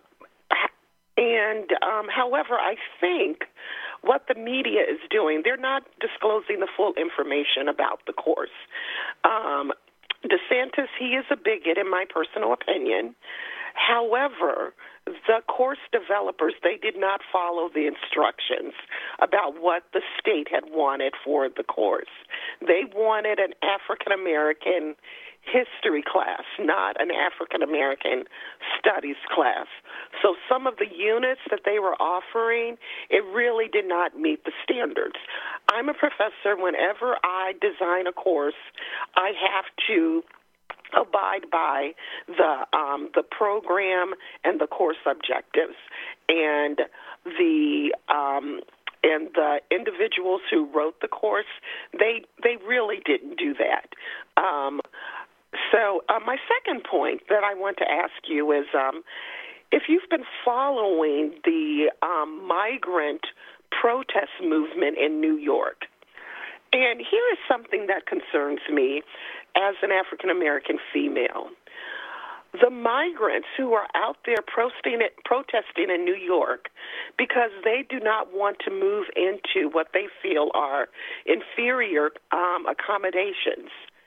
and um, however, I think what the media is doing, they're not disclosing the full information about the course. Um, DeSantis, he is a bigot in my personal opinion. However, the course developers, they did not follow the instructions about what the state had wanted for the course. They wanted an African-American history class, not an African-American studies class. So some of the units that they were offering, it really did not meet the standards. I'm a professor. Whenever I design a course, I have to abide by the um, the program and the course objectives, and the um, and the individuals who wrote the course, they they really didn't do that. Um, so uh, my second point that I want to ask you is, um, if you've been following the um, migrant protest movement in New York, and here is something that concerns me as an African-American female. The migrants who are out there protesting, protesting in New York because they do not want to move into what they feel are inferior um, accommodations.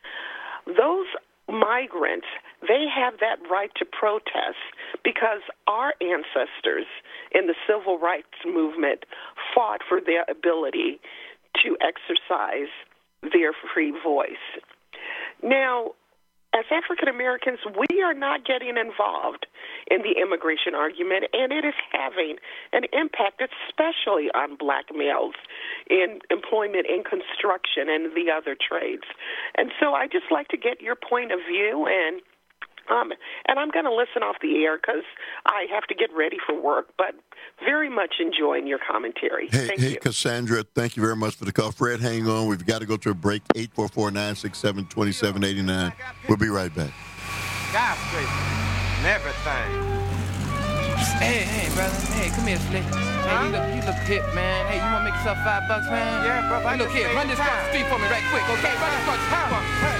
Those migrants, they have that right to protest because our ancestors in the civil rights movement fought for their ability to exercise their free voice. Now, as African Americans, we are not getting involved in the immigration argument, and it is having an impact, especially on black males in employment in construction and the other trades. And so I just like to get your point of view, and um, and I'm going to listen off the air because I have to get ready for work, but very much enjoying your commentary. Hey, Thank hey you. Cassandra, thank you very much for the call. Fred, hang on. We've got to go to a break. eight four four, nine six seven, two seven eight nine. We'll be right back. Skyscraper and everything. Hey, hey, brother. Hey, come here, Slick. Hey, huh? you, look, you look hip, man. Hey, you want to make yourself five bucks, man? Yeah, brother. Hey, look here. Run this across the street for me right quick, okay? Run this across the street for me. Hey.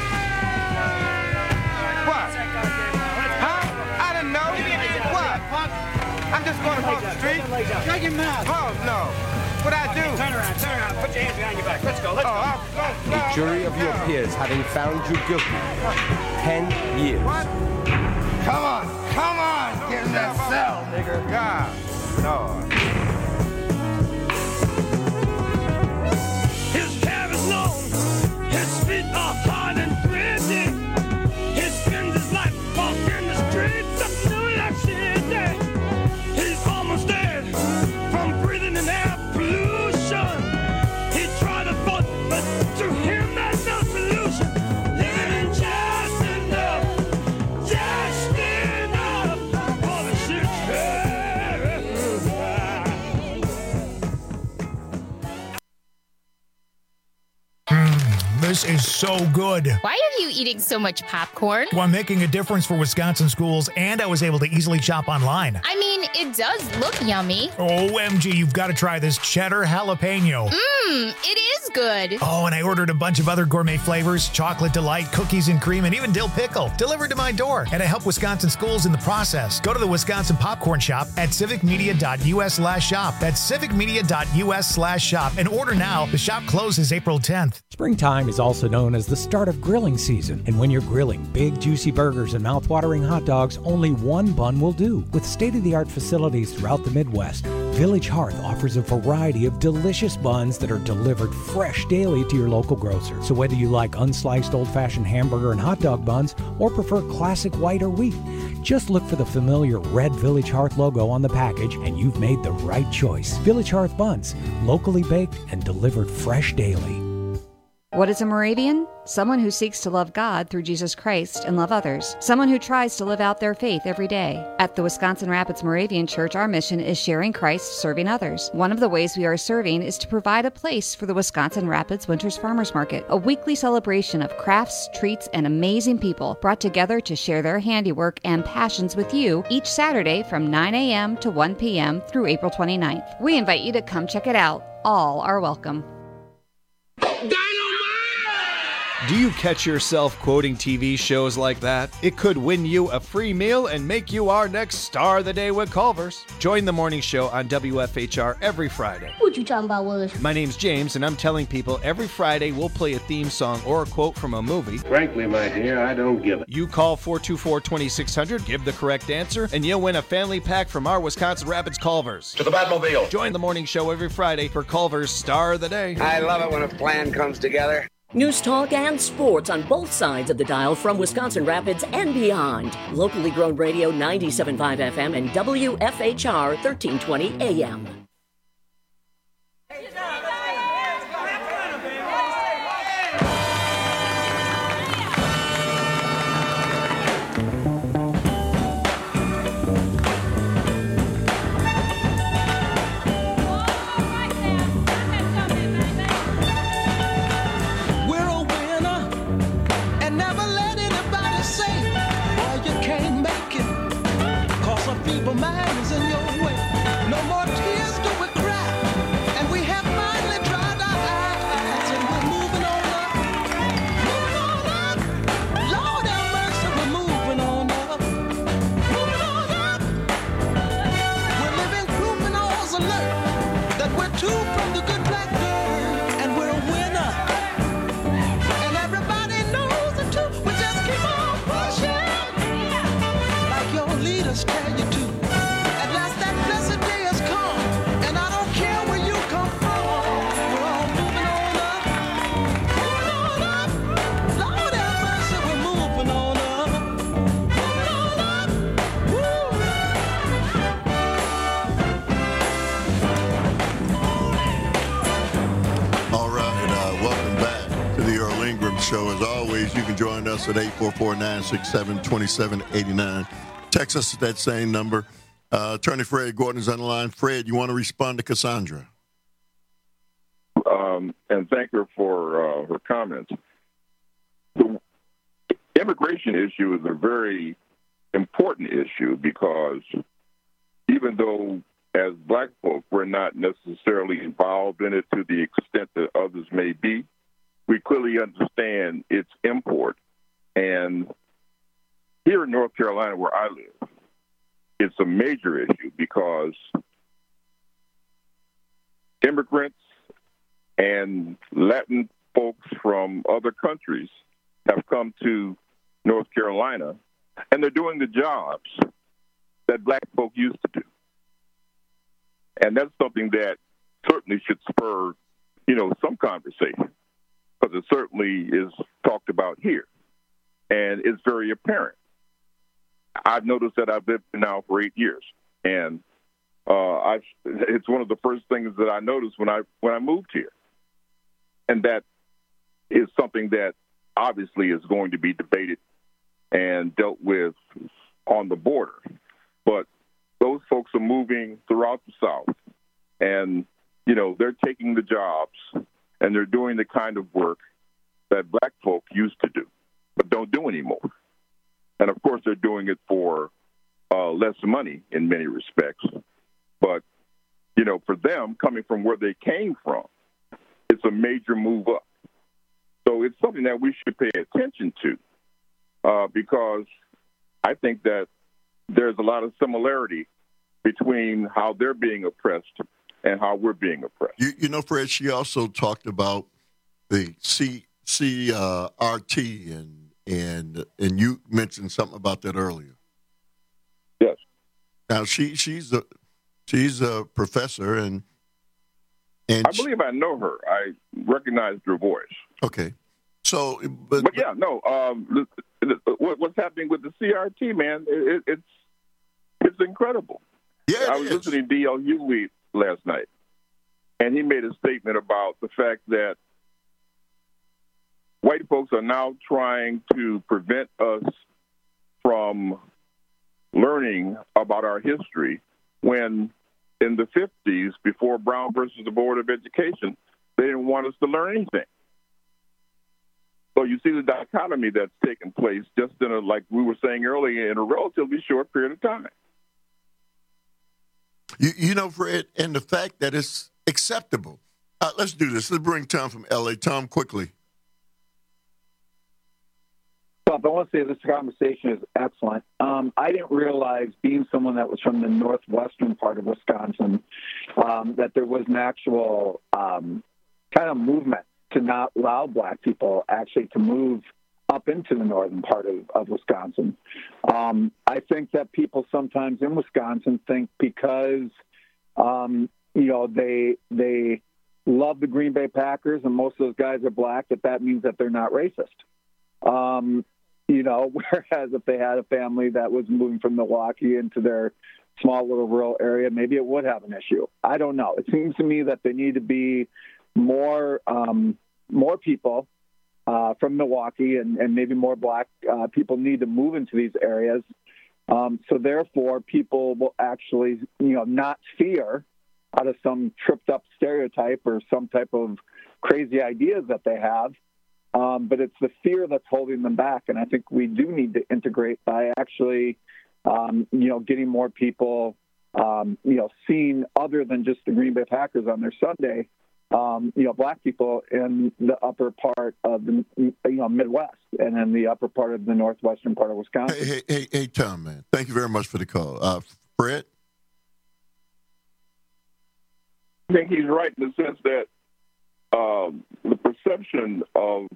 What? Huh? I didn't know. What? I'm just going across the street. Shut your mouth. Oh, no. What'd I do? Turn around, turn around. Put your hands behind your back. Let's go, let's oh, go. I'll, no, the jury of your peers having found you guilty. Ten years. What? Come on, come on. Get in that cell, nigga. God, Lord. His hair is long, his feet are hard and gritty. His skin is like walking the streets of New York City. He's almost dead from breathing in air pollution. He tried to vote, but to him there's no solution. Living in just enough, just enough for the shit. This is so good. Why are you eating so much popcorn? Well, I'm making a difference for Wisconsin schools, and I was able to easily shop online. I mean, it does look yummy. O M G, you've got to try this cheddar jalapeno. Mmm, it is good. Oh, and I ordered a bunch of other gourmet flavors, chocolate delight, cookies and cream, and even dill pickle, delivered to my door. And I help Wisconsin schools in the process. Go to the Wisconsin Popcorn Shop at civicmedia.us slash shop. That's civicmedia.us slash shop. And order now. The shop closes April tenth. Springtime is also known as the start of grilling season. And when you're grilling big, juicy burgers and mouth-watering hot dogs, only one bun will do. With state-of-the-art facilities throughout the Midwest, Village Hearth offers a variety of delicious buns that are delivered fresh daily to your local grocer. So whether you like unsliced old-fashioned hamburger and hot dog buns or prefer classic white or wheat, just look for the familiar red Village Hearth logo on the package and you've made the right choice. Village Hearth buns, locally baked and delivered fresh daily. What is a Moravian? Someone who seeks to love God through Jesus Christ and love others. Someone who tries to live out their faith every day. At the Wisconsin Rapids Moravian Church, our mission is sharing Christ, serving others. One of the ways we are serving is to provide a place for the Wisconsin Rapids Winters Farmers Market, a weekly celebration of crafts, treats, and amazing people brought together to share their handiwork and passions with you each Saturday from nine a.m. to one p.m. through April twenty-ninth. We invite you to come check it out. All are welcome. Do you catch yourself quoting T V shows like that? It could win you a free meal and make you our next star of the day with Culver's. Join the morning show on W F H R every Friday. What you talking about, Willis? My name's James, and I'm telling people every Friday we'll play a theme song or a quote from a movie. Frankly, my dear, I don't give it. You call four two four, two six zero zero, give the correct answer, and you'll win a family pack from our Wisconsin Rapids Culver's. To the Batmobile. Join the morning show every Friday for Culver's Star of the Day. I love it when a plan comes together. News, talk, and sports on both sides of the dial from Wisconsin Rapids and beyond. Locally grown radio ninety-seven point five F M and W F H R thirteen twenty A M. Show. As always, you can join us at eight four four, nine six seven, two seven eight nine. Text us at that same number. Uh, Attorney Fred Gordon is on the line. Fred, you want to respond to Cassandra? Um, and thank her for uh, her comments. The immigration issue is a very important issue because even though as black folk we're not necessarily involved in it to the extent that others may be, we clearly understand its import. And here in North Carolina, where I live, it's a major issue because immigrants and Latin folks from other countries have come to North Carolina, and they're doing the jobs that black folk used to do. And that's something that certainly should spur, you know, some conversation, because it certainly is talked about here, and it's very apparent. I've noticed that I've lived here now for eight years, and uh, I, it's one of the first things that I noticed when I when I moved here, and that is something that obviously is going to be debated and dealt with on the border. But those folks are moving throughout the South, and you know they're taking the jobs. And they're doing the kind of work that black folk used to do, but don't do anymore. And, of course, they're doing it for uh, less money in many respects. But, you know, for them, coming from where they came from, it's a major move up. So it's something that we should pay attention to uh, because I think that there's a lot of similarity between how they're being oppressed and how we're being oppressed. You, you know, Fred, she also talked about the C, C uh, R T, and, and and you mentioned something about that earlier. Yes. Now, she she's a, she's a professor, and, and I believe I know her. I recognized her voice. Okay. So, but, but yeah, no. Um, what, what's happening with the C R T, man? It, it's it's incredible. Yeah, I was is. listening to D L Hughley last night, and he made a statement about the fact that white folks are now trying to prevent us from learning about our history when in the fifties, before Brown versus the Board of Education, they didn't want us to learn anything. So you see the dichotomy that's taken place just in a, like we were saying earlier, in a relatively short period of time. You, you know, Fred, and the fact that it's acceptable. Uh, let's do this. Let's bring Tom from L A. Tom, quickly. Well, I want to say this conversation is excellent. Um, I didn't realize, being someone that was from the northwestern part of Wisconsin, um, that there was an actual um, kind of movement to not allow black people actually to move up into the northern part of, of Wisconsin. Um, I think that people sometimes in Wisconsin think because, um, you know, they they love the Green Bay Packers and most of those guys are black, that that means that they're not racist. Um, you know, whereas if they had a family that was moving from Milwaukee into their small little rural area, maybe it would have an issue. I don't know. It seems to me that there need to be more um, more people uh, from Milwaukee and, and maybe more black uh, people need to move into these areas. Um, so therefore, people will actually, you know, not fear out of some tripped up stereotype or some type of crazy ideas that they have. Um, but it's the fear that's holding them back. And I think we do need to integrate by actually, um, you know, getting more people, um, you know, seeing other than just the Green Bay Packers on their Sunday, um, you know, black people in the upper part of the, you know, Midwest and in the upper part of the northwestern part of Wisconsin. Hey, hey, hey, hey Tom, man, thank you very much for the call. Uh, Fred? I think he's right in the sense that um, the perception of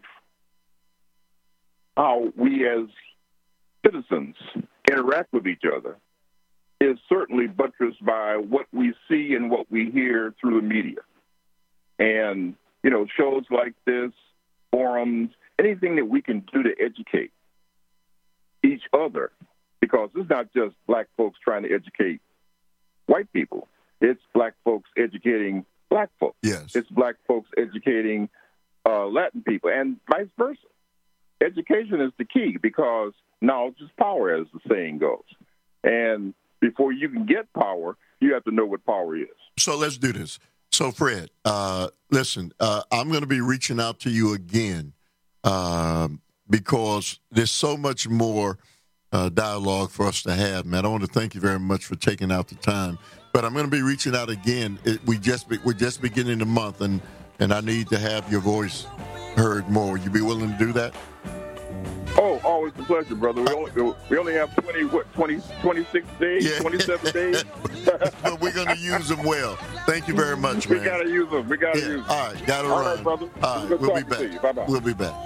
how we as citizens interact with each other is certainly buttressed by what we see and what we hear through the media. And, you know, shows like this, forums, anything that we can do to educate each other, because it's not just black folks trying to educate white people. It's black folks educating black folks. Yes. It's black folks educating uh, Latin people and vice versa. Education is the key because knowledge is power, as the saying goes. And before you can get power, you have to know what power is. So let's do this. So, Fred, uh, listen, uh, I'm going to be reaching out to you again uh, because there's so much more uh, dialogue for us to have, man. I want to thank you very much for taking out the time. But I'm going to be reaching out again. It, we just be, we're just beginning the month, and, and I need to have your voice heard more. You be willing to do that? Oh, always a pleasure, brother. We only we only have twenty what twenty twenty-six days, yeah. twenty-seven days. But we're gonna use them well. Thank you very much, man. We gotta use them. We gotta yeah. use them. All right, gotta All run. right, brother. All right, we'll be back. Bye bye. We'll be back.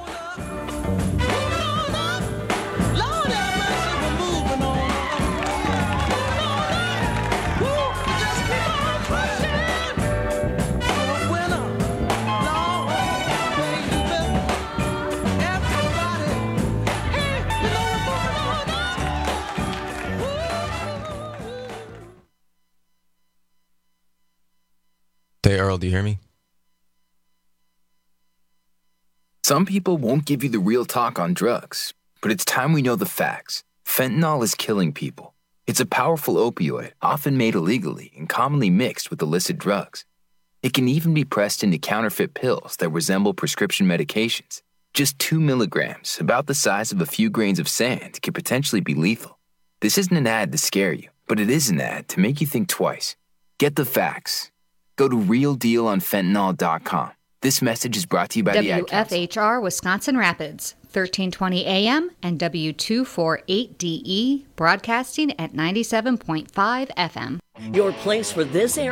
Hey, Earl, do you hear me? Some people won't give you the real talk on drugs, but it's time we know the facts. Fentanyl is killing people. It's a powerful opioid, often made illegally and commonly mixed with illicit drugs. It can even be pressed into counterfeit pills that resemble prescription medications. Just two milligrams, about the size of a few grains of sand, can potentially be lethal. This isn't an ad to scare you, but it is an ad to make you think twice. Get the facts. Go to real deal on fentanyl dot com. This message is brought to you by the Ad W F H R Wisconsin Rapids, thirteen twenty A M and W two forty-eight D E, broadcasting at ninety-seven point five F M. Your place for this area.